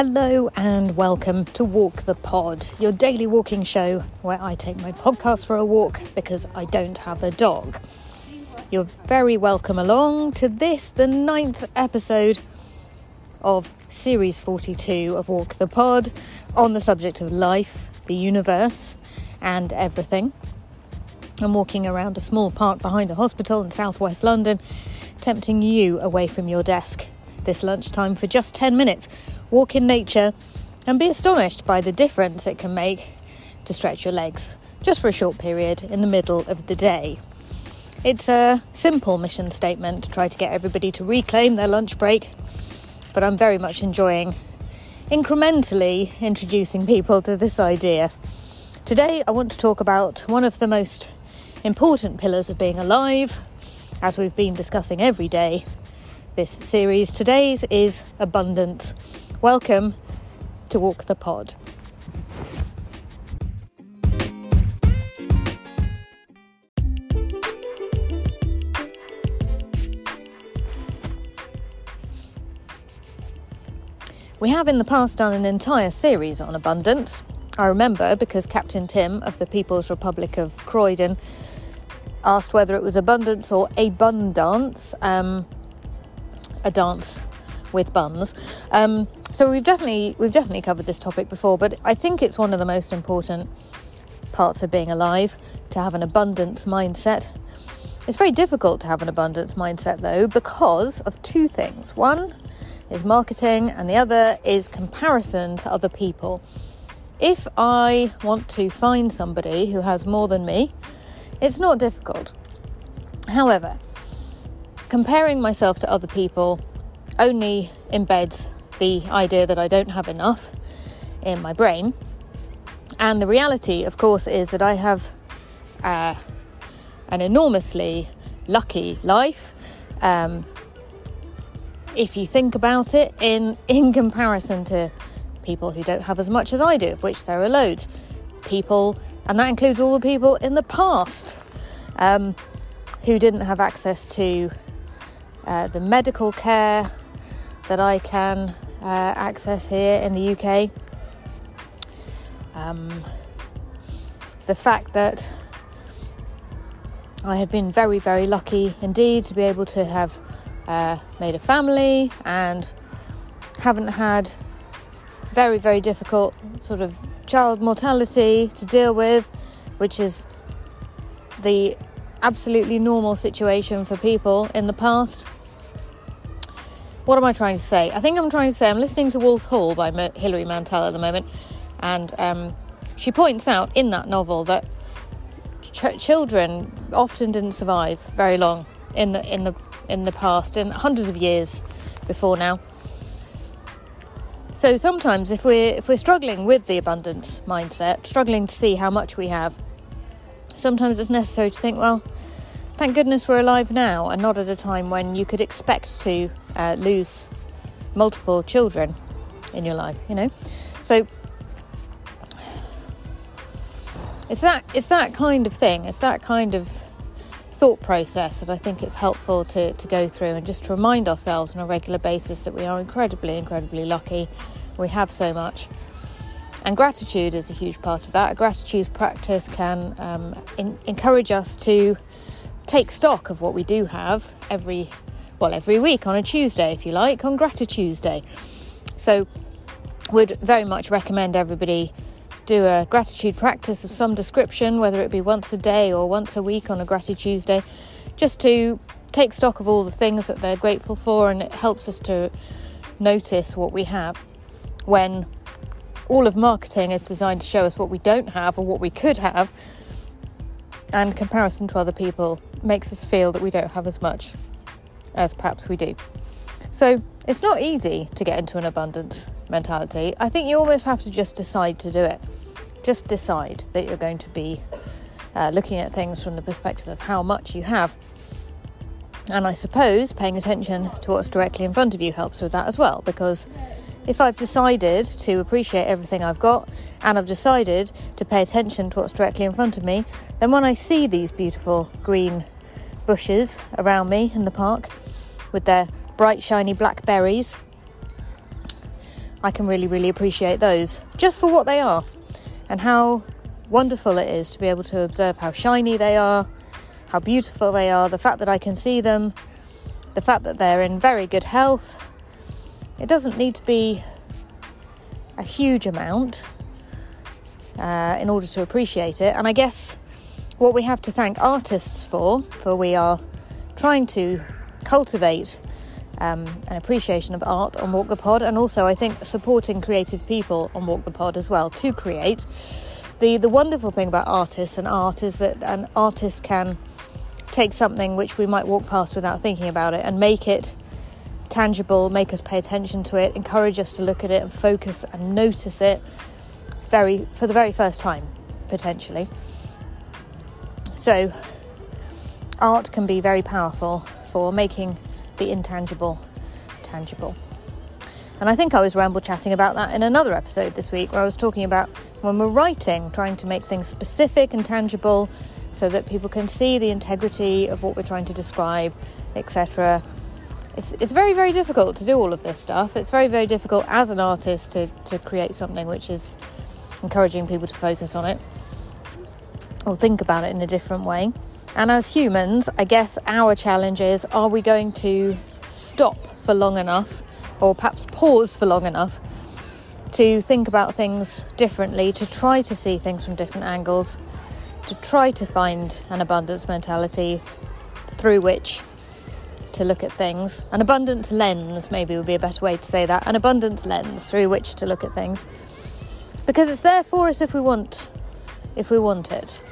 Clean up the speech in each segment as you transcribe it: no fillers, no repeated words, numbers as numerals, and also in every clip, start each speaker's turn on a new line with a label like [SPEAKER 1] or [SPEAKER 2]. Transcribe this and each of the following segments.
[SPEAKER 1] Hello and welcome to Walk the Pod, your daily walking show where I take my podcast for a walk because I don't have a dog. You're very welcome along to this, the 9th episode of Series 42 of Walk the Pod on the subject of life, the universe and everything. I'm walking around a small park behind a hospital in southwest London, tempting you away from your desk this lunchtime for just 10 minutes. Walk in nature and be astonished by the difference it can make to stretch your legs just for a short period in the middle of the day. It's a simple mission statement to try to get everybody to reclaim their lunch break, but I'm very much enjoying incrementally introducing people to this idea. Today I want to talk about one of the most important pillars of being alive, as we've been discussing every day this series. Today's is abundance. Welcome to Walk the Pod. We have in the past done an entire series on abundance. I remember because Captain Tim of the People's Republic of Croydon asked whether it was abundance or abundance, a dance with buns. So we've definitely covered this topic before, but I think it's one of the most important parts of being alive, to have an abundance mindset. It's very difficult to have an abundance mindset though, because of two things. One is marketing and the other is comparison to other people. If I want to find somebody who has more than me, it's not difficult. However, comparing myself to other people only embeds the idea that I don't have enough in my brain. And the reality, of course, is that I have an enormously lucky life. If you think about it, in comparison to people who don't have as much as I do, of which there are loads. People, and that includes all the people in the past who didn't have access to the medical care that I can access here in the UK. The fact that I have been very, very lucky indeed to be able to have made a family and haven't had very, very difficult sort of child mortality to deal with, which is the absolutely normal situation for people in the past. What am I trying to say? I think I'm trying to say I'm listening to Wolf Hall by Hilary Mantel at the moment, and she points out in that novel that children often didn't survive very long in the past, in hundreds of years before now. So sometimes if we're struggling with the abundance mindset, struggling to see how much we have, sometimes it's necessary to think, well, thank goodness we're alive now and not at a time when you could expect to lose multiple children in your life, you know. So it's that kind of thing, it's that kind of thought process that I think it's helpful to go through, and just to remind ourselves on a regular basis that we are incredibly, incredibly lucky. We have so much. And gratitude is a huge part of that. A gratitude practice can encourage us to take stock of what we do have every week on a Tuesday, if you like, on Gratitude. So would very much recommend everybody do a gratitude practice of some description, whether it be once a day or once a week on a Gratitude, just to take stock of all the things that they're grateful for, and it helps us to notice what we have, when all of marketing is designed to show us what we don't have or what we could have, and comparison to other people makes us feel that we don't have as much as perhaps we do. So it's not easy to get into an abundance mentality. I think you almost have to just decide to do it. Just decide that you're going to be looking at things from the perspective of how much you have. And I suppose paying attention to what's directly in front of you helps with that as well, because if I've decided to appreciate everything I've got, and I've decided to pay attention to what's directly in front of me, then when I see these beautiful green bushes around me in the park with their bright shiny black berries, I can really, really appreciate those just for what they are and how wonderful it is to be able to observe how shiny they are, how beautiful they are, the fact that I can see them, the fact that they're in very good health. It doesn't need to be a huge amount in order to appreciate it. And I guess what we have to thank artists for we are trying to cultivate an appreciation of art on Walk the Pod, and also I think supporting creative people on Walk the Pod as well to create. The wonderful thing about artists and art is that an artist can take something which we might walk past without thinking about it and make it tangible, make us pay attention to it, encourage us to look at it and focus and notice it for the very first time, potentially. So art can be very powerful for making the intangible tangible. And I think I was ramble chatting about that in another episode this week, where I was talking about when we're writing, trying to make things specific and tangible so that people can see the integrity of what we're trying to describe, etc. It's very, very difficult to do all of this stuff. It's very, very difficult as an artist to create something which is encouraging people to focus on it or think about it in a different way. And as humans, I guess our challenge is, are we going to stop for long enough, or perhaps pause for long enough, to think about things differently, to try to see things from different angles, to try to find an abundance mentality through which to look at things. An abundance lens maybe would be a better way to say that. An abundance lens through which to look at things. Because it's there for us if we want it.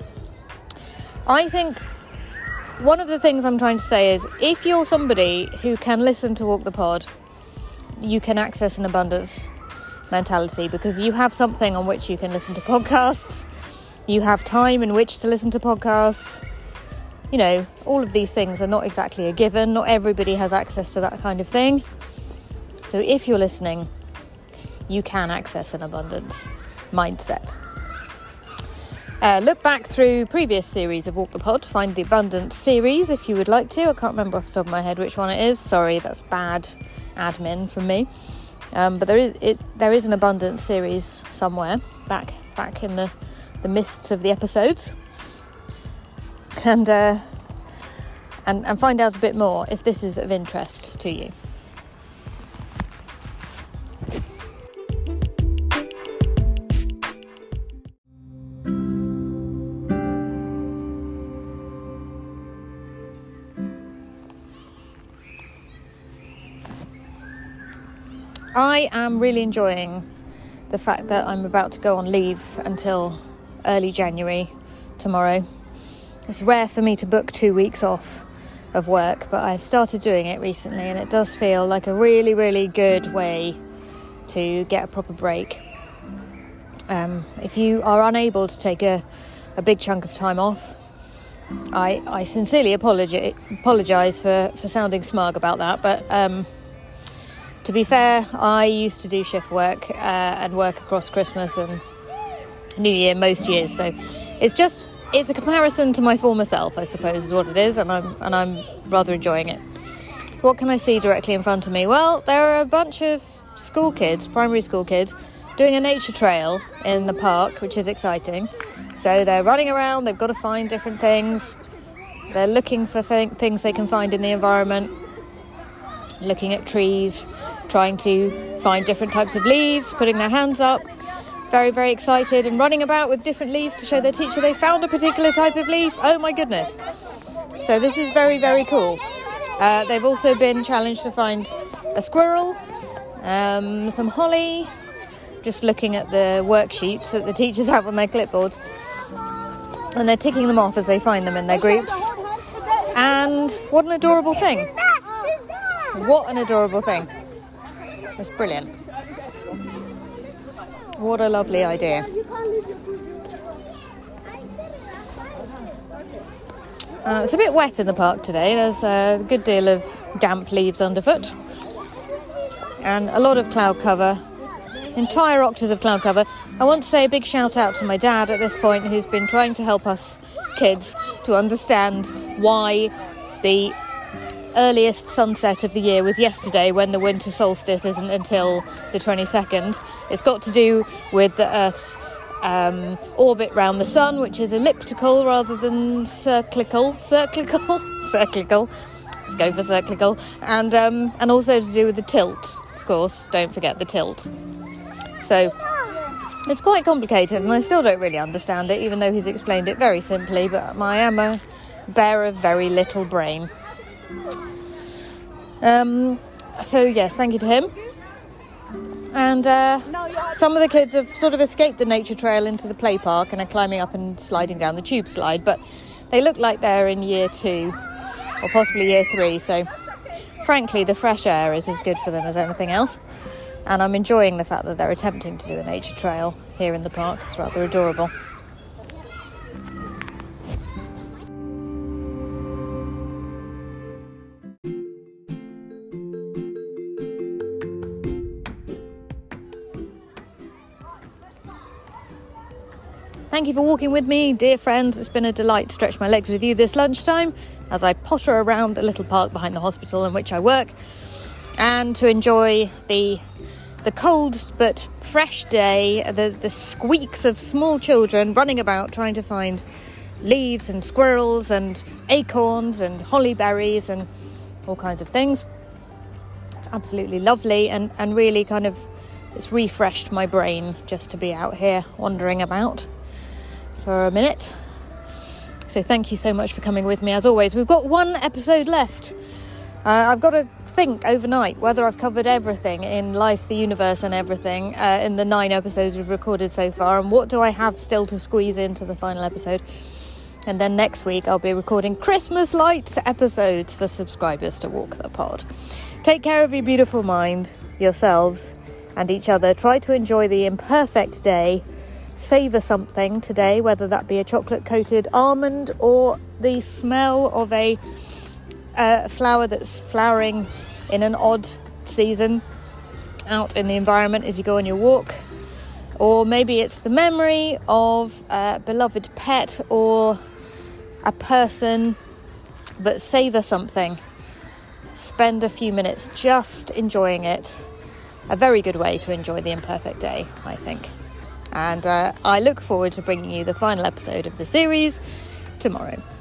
[SPEAKER 1] I think one of the things I'm trying to say is, if you're somebody who can listen to Walk the Pod, you can access an abundance mentality because you have something on which you can listen to podcasts. You have time in which to listen to podcasts. You know, all of these things are not exactly a given. Not everybody has access to that kind of thing. So if you're listening, you can access an abundance mindset. Look back through previous series of Walk the Pod, find the Abundance series if you would like to. I can't remember off the top of my head which one it is. Sorry, that's bad admin from me. But there is an Abundance series somewhere back in the mists of the episodes, and find out a bit more if this is of interest to you. I am really enjoying the fact that I'm about to go on leave until early January tomorrow. It's rare for me to book 2 weeks off of work, but I've started doing it recently, and it does feel like a really, really good way to get a proper break. If you are unable to take a big chunk of time off, I sincerely apologise for sounding smug about that, but to be fair, I used to do shift work and work across Christmas and New Year most years, so it's a comparison to my former self, I suppose, is what it is, and I'm rather enjoying it. What can I see directly in front of me? Well, there are a bunch of school kids, primary school kids, doing a nature trail in the park, which is exciting. So they're running around, they've got to find different things, they're looking for things they can find in the environment, looking at trees, trying to find different types of leaves, putting their hands up, very, very excited, and running about with different leaves to show their teacher they found a particular type of leaf. Oh my goodness. So this is very, very cool. They've also been challenged to find a squirrel, some holly, just looking at the worksheets that the teachers have on their clipboards, and they're ticking them off as they find them in their groups. And what an adorable thing. What an adorable thing. It's brilliant. What a lovely idea. It's a bit wet in the park today. There's a good deal of damp leaves underfoot and a lot of cloud cover, entire octaves of cloud cover. I want to say a big shout out to my dad at this point, who's been trying to help us kids to understand why the earliest sunset of the year was yesterday, when the winter solstice isn't until the 22nd. It's got to do with the Earth's orbit round the sun, which is elliptical rather than cyclical. Cyclical. Let's go for cyclical. And also to do with the tilt, of course. Don't forget the tilt. So it's quite complicated, and I still don't really understand it, even though he's explained it very simply. But I am a bear of very little brain. So yes, thank you to him. And some of the kids have sort of escaped the nature trail into the play park and are climbing up and sliding down the tube slide, but they look like they're in year 2 or possibly year 3, so frankly the fresh air is as good for them as anything else, and I'm enjoying the fact that they're attempting to do a nature trail here in the park. It's rather adorable. Thank you for walking with me, dear friends. It's been a delight to stretch my legs with you this lunchtime as I potter around the little park behind the hospital in which I work, and to enjoy the cold but fresh day, the squeaks of small children running about trying to find leaves and squirrels and acorns and holly berries and all kinds of things. It's absolutely lovely, and really kind of, it's refreshed my brain just to be out here wandering about for a minute. So thank you so much for coming with me. As always, we've got one episode left. I've got to think overnight whether I've covered everything in life, the universe and everything in the 9 episodes we've recorded so far, and what do I have still to squeeze into the final episode. And then next week I'll be recording Christmas lights episodes for subscribers to Walk the Pod. Take care of your beautiful mind, yourselves and each other. Try to enjoy the imperfect day. Savour something today, whether that be a chocolate-coated almond or the smell of a flower that's flowering in an odd season out in the environment as you go on your walk. Or maybe it's the memory of a beloved pet or a person, but savour something. Spend a few minutes just enjoying it. A very good way to enjoy the imperfect day, I think. And I look forward to bringing you the final episode of the series tomorrow.